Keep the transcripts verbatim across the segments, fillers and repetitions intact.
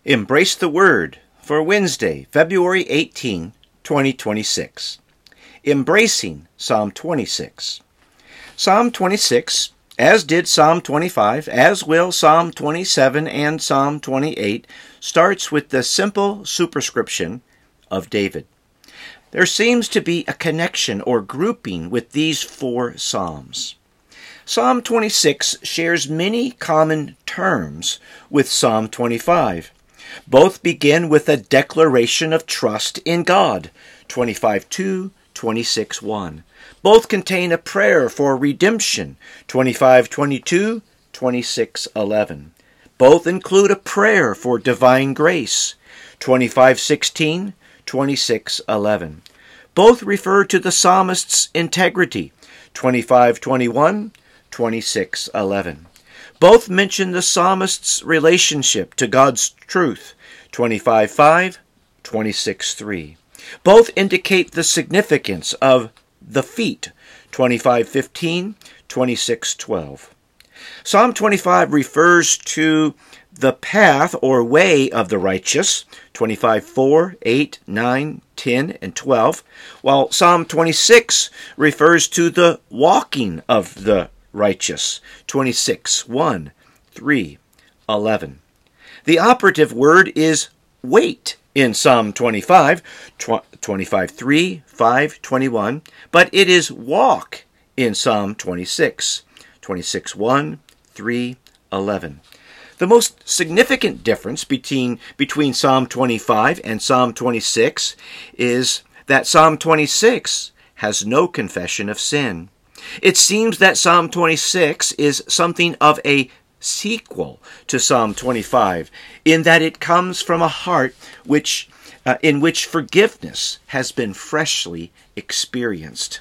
Embrace the Word for Wednesday, February eighteenth, twenty twenty-six. Embracing Psalm twenty-six. Psalm twenty-six, as did Psalm twenty-five, as will Psalm twenty-seven and Psalm twenty-eight, starts with the simple superscription of David. There seems to be a connection or grouping with these four psalms. Psalm twenty-six shares many common terms with Psalm twenty-five. Both begin with a declaration of trust in God, twenty-five two, twenty-six one. Both contain a prayer for redemption, twenty-five twenty-two, twenty-six eleven. Both include a prayer for divine grace, twenty-five sixteen, twenty-six eleven. Both refer to the psalmist's integrity, twenty-five twenty-one, twenty-six eleven. Both mention the psalmist's relationship to God's truth, twenty-five five, twenty-six three. Both indicate the significance of the feet, twenty-five fifteen, twenty-six twelve. Psalm twenty-five refers to the path or way of the righteous, twenty-five four, eight, nine, ten, and twelve, while Psalm twenty-six refers to the walking of the righteous, twenty-six one, three, eleven. The operative word is wait in Psalm twenty-five, twenty-five three, five, twenty-one, but it is walk in Psalm twenty-six, twenty-six one, three, eleven. The most significant difference between, between Psalm twenty-five and Psalm twenty-six is that Psalm twenty-six has no confession of sin. It seems that Psalm twenty-six is something of a sequel to Psalm twenty-five, in that it comes from a heart which, uh, in which forgiveness has been freshly experienced.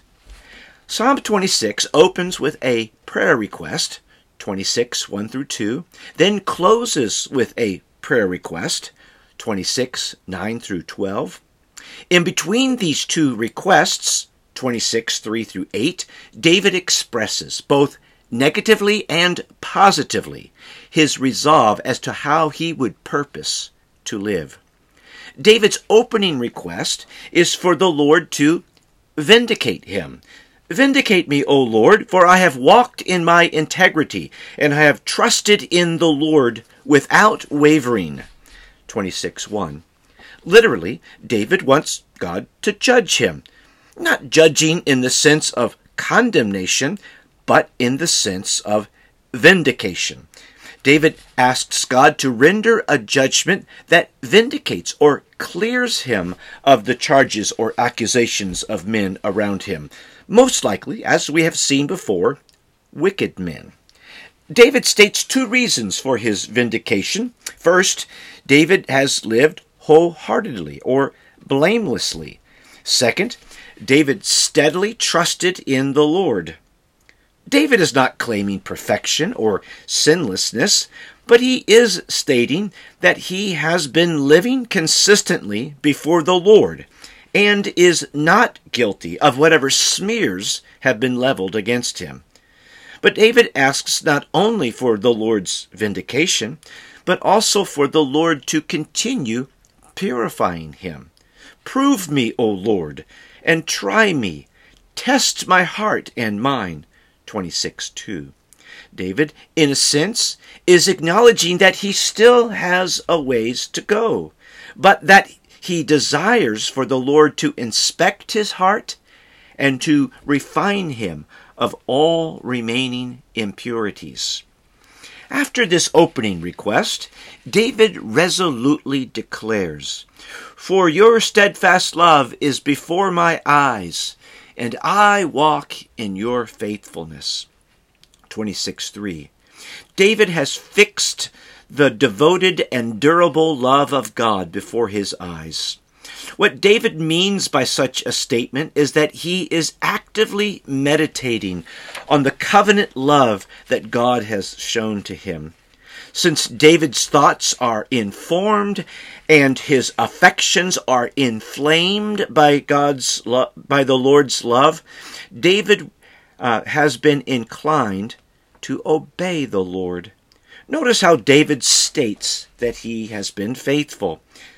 Psalm twenty-six opens with a prayer request, twenty-six one through two, then closes with a prayer request, twenty-six nine through twelve. In between these two requests, twenty-six three through eight, David expresses, both negatively and positively, his resolve as to how he would purpose to live. David's opening request is for the Lord to vindicate him. Vindicate me, O Lord, for I have walked in my integrity, and I have trusted in the Lord without wavering. twenty-six one. Literally, David wants God to judge him. Not judging in the sense of condemnation, but in the sense of vindication. David asks God to render a judgment that vindicates or clears him of the charges or accusations of men around him, most likely, as we have seen before, wicked men. David states two reasons for his vindication. First, David has lived wholeheartedly or blamelessly. Second, David steadily trusted in the Lord. David is not claiming perfection or sinlessness, but he is stating that he has been living consistently before the Lord and is not guilty of whatever smears have been leveled against him. But David asks not only for the Lord's vindication, but also for the Lord to continue purifying him. Prove me, O Lord, and try me. Test my heart and mind. twenty-six two. David, in a sense, is acknowledging that he still has a ways to go, but that he desires for the Lord to inspect his heart and to refine him of all remaining impurities. After this opening request, David resolutely declares, "For your steadfast love is before my eyes, and I walk in your faithfulness." twenty-six three. David has fixed the devoted and durable love of God before his eyes. What David means by such a statement is that he is actively meditating on the covenant love that God has shown to him. Since David's thoughts are informed and his affections are inflamed by God's lo- by the Lord's love, David uh, has been inclined to obey the Lord. Notice how David states that he has been faithful.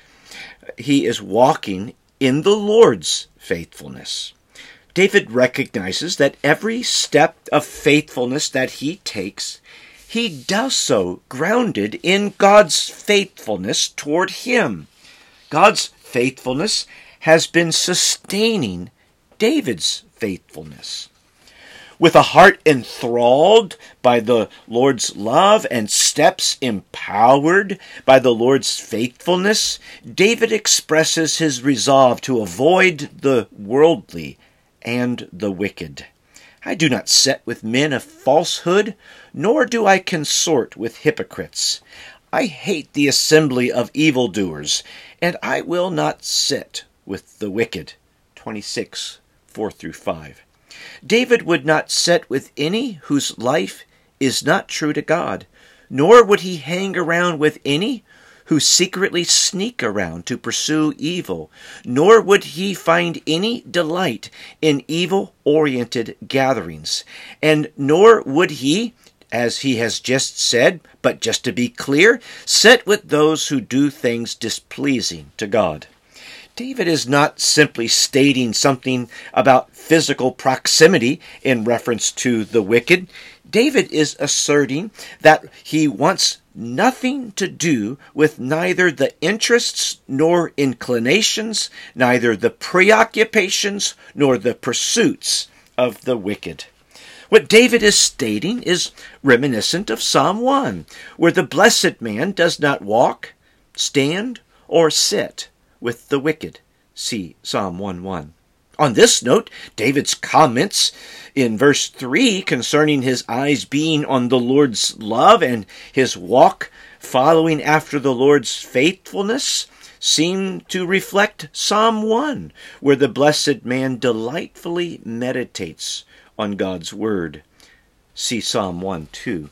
He is walking in the Lord's faithfulness. David recognizes that every step of faithfulness that he takes, he does so grounded in God's faithfulness toward him. God's faithfulness has been sustaining David's faithfulness. With a heart enthralled by the Lord's love and steps empowered by the Lord's faithfulness, David expresses his resolve to avoid the worldly and the wicked. I do not sit with men of falsehood, nor do I consort with hypocrites. I hate the assembly of evildoers, and I will not sit with the wicked. twenty-six, four through five. David would not sit with any whose life is not true to God, nor would he hang around with any who secretly sneak around to pursue evil, nor would he find any delight in evil-oriented gatherings, and nor would he, as he has just said, but just to be clear, sit with those who do things displeasing to God. David is not simply stating something about physical proximity in reference to the wicked. David is asserting that he wants nothing to do with neither the interests nor inclinations, neither the preoccupations nor the pursuits of the wicked. What David is stating is reminiscent of Psalm one, where the blessed man does not walk, stand, or sit with the wicked. See Psalm one one. On this note, David's comments in verse three concerning his eyes being on the Lord's love and his walk following after the Lord's faithfulness seem to reflect Psalm one, where the blessed man delightfully meditates on God's word. See Psalm one two.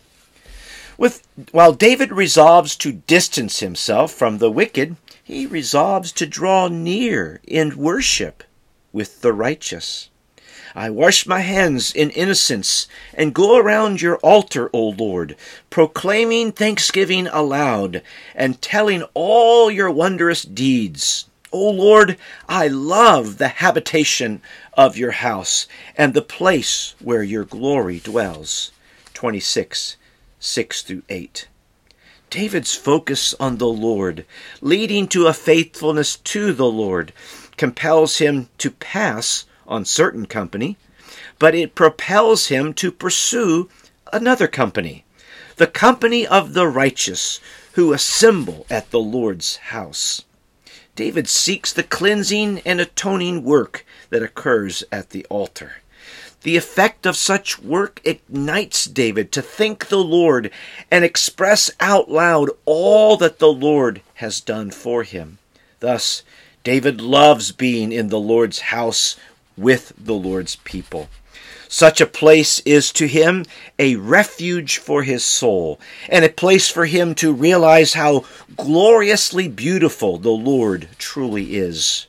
With, while David resolves to distance himself from the wicked, he resolves to draw near in worship with the righteous. I wash my hands in innocence and go around your altar, O Lord, proclaiming thanksgiving aloud and telling all your wondrous deeds. O Lord, I love the habitation of your house and the place where your glory dwells. twenty-six, six through eight. David's focus on the Lord, leading to a faithfulness to the Lord, compels him to pass on certain company, but it propels him to pursue another company, the company of the righteous who assemble at the Lord's house. David seeks the cleansing and atoning work that occurs at the altar. The effect of such work ignites David to thank the Lord and express out loud all that the Lord has done for him. Thus, David loves being in the Lord's house with the Lord's people. Such a place is to him a refuge for his soul, and a place for him to realize how gloriously beautiful the Lord truly is.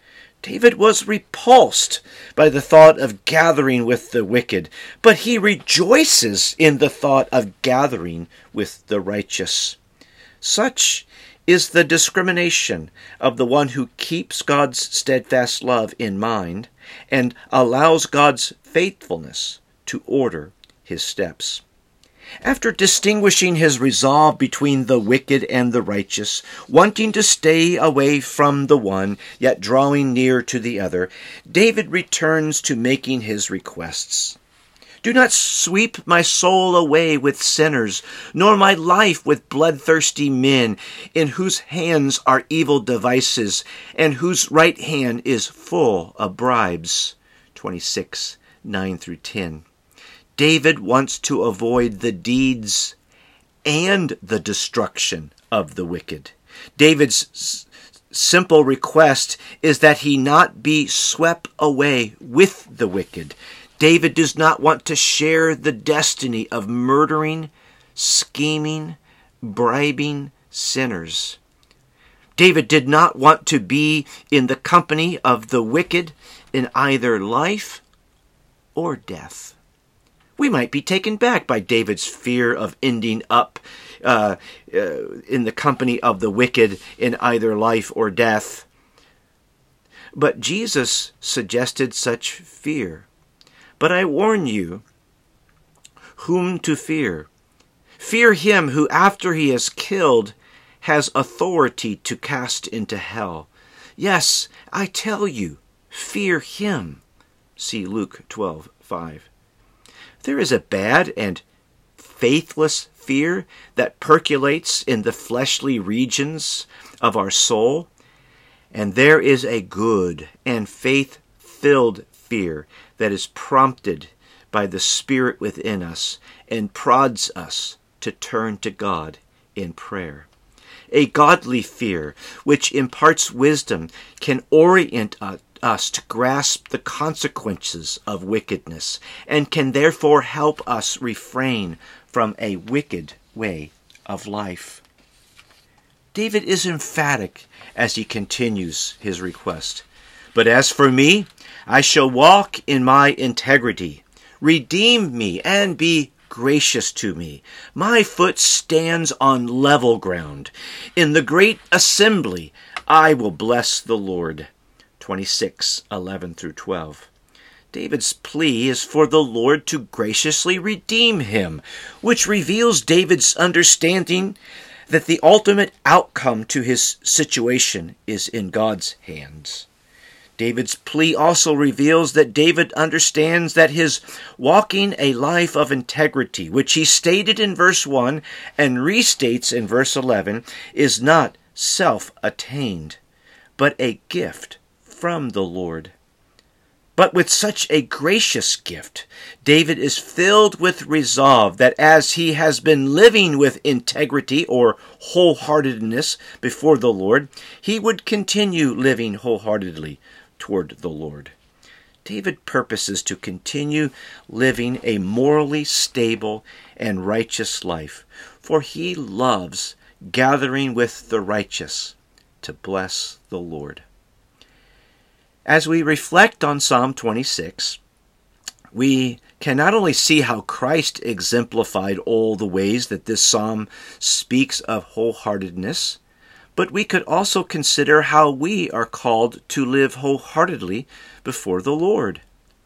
David was repulsed by the thought of gathering with the wicked, but he rejoices in the thought of gathering with the righteous. Such is the discrimination of the one who keeps God's steadfast love in mind and allows God's faithfulness to order his steps. After distinguishing his resolve between the wicked and the righteous, wanting to stay away from the one, yet drawing near to the other, David returns to making his requests. Do not sweep my soul away with sinners, nor my life with bloodthirsty men, in whose hands are evil devices, and whose right hand is full of bribes. twenty-six, nine through ten. David wants to avoid the deeds and the destruction of the wicked. David's s- simple request is that he not be swept away with the wicked. David does not want to share the destiny of murdering, scheming, bribing sinners. David did not want to be in the company of the wicked in either life or death. We might be taken back by David's fear of ending up uh, uh, in the company of the wicked in either life or death. But Jesus suggested such fear. But I warn you, whom to fear? Fear him who, after he is killed, has authority to cast into hell. Yes, I tell you, fear him. See Luke twelve five. There is a bad and faithless fear that percolates in the fleshly regions of our soul, and there is a good and faith-filled fear that is prompted by the Spirit within us and prods us to turn to God in prayer. A godly fear which imparts wisdom can orient us to grasp the consequences of wickedness and can therefore help us refrain from a wicked way of life. David is emphatic as he continues his request. But as for me, I shall walk in my integrity. Redeem me and be gracious to me. My foot stands on level ground. In the great assembly, I will bless the Lord. twenty-six eleven through twelve. David's plea is for the Lord to graciously redeem him, which reveals David's understanding that the ultimate outcome to his situation is in God's hands. David's plea also reveals that David understands that his walking a life of integrity, which he stated in verse one and restates in verse eleven, is not self-attained, but a gift from the Lord. But with such a gracious gift, David is filled with resolve that as he has been living with integrity or wholeheartedness before the Lord, he would continue living wholeheartedly toward the Lord. David purposes to continue living a morally stable and righteous life, for he loves gathering with the righteous to bless the Lord. As we reflect on Psalm twenty-six, we can not only see how Christ exemplified all the ways that this psalm speaks of wholeheartedness, but we could also consider how we are called to live wholeheartedly before the Lord.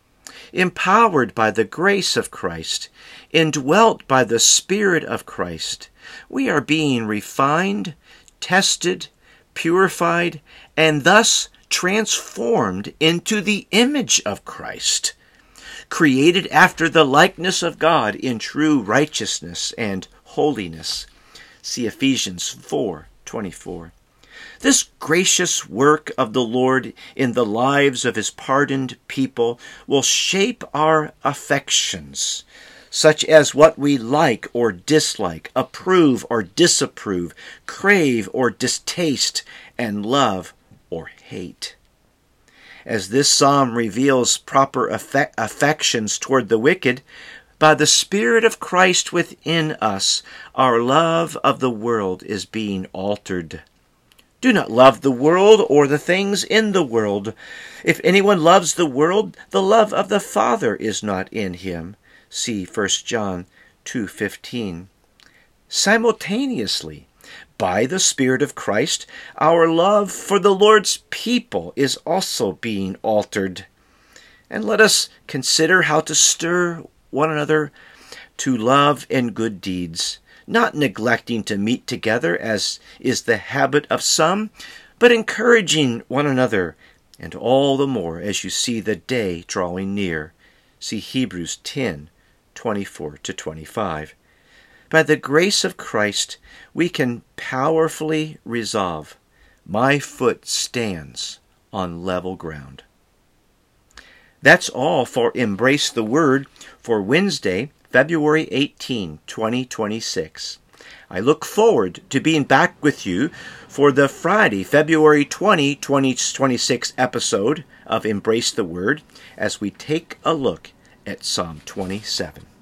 Empowered by the grace of Christ, indwelt by the Spirit of Christ, we are being refined, tested, purified, and thus transformed into the image of Christ, created after the likeness of God in true righteousness and holiness. See Ephesians four twenty-four. This gracious work of the Lord in the lives of his pardoned people will shape our affections, such as what we like or dislike, approve or disapprove, crave or distaste, and love or hate. As this psalm reveals proper affec- affections toward the wicked, by the Spirit of Christ within us, our love of the world is being altered. Do not love the world or the things in the world. If anyone loves the world, the love of the Father is not in him. See First John two fifteen. Simultaneously, by the Spirit of Christ, our love for the Lord's people is also being altered. And let us consider how to stir one another to love and good deeds, not neglecting to meet together as is the habit of some, but encouraging one another, and all the more as you see the day drawing near. See Hebrews ten twenty-four to twenty-five. By the grace of Christ, we can powerfully resolve, my foot stands on level ground. That's all for Embrace the Word for Wednesday, February eighteenth, twenty twenty-six. I look forward to being back with you for the Friday, February twentieth, twenty twenty-six episode of Embrace the Word as we take a look at Psalm twenty-seven.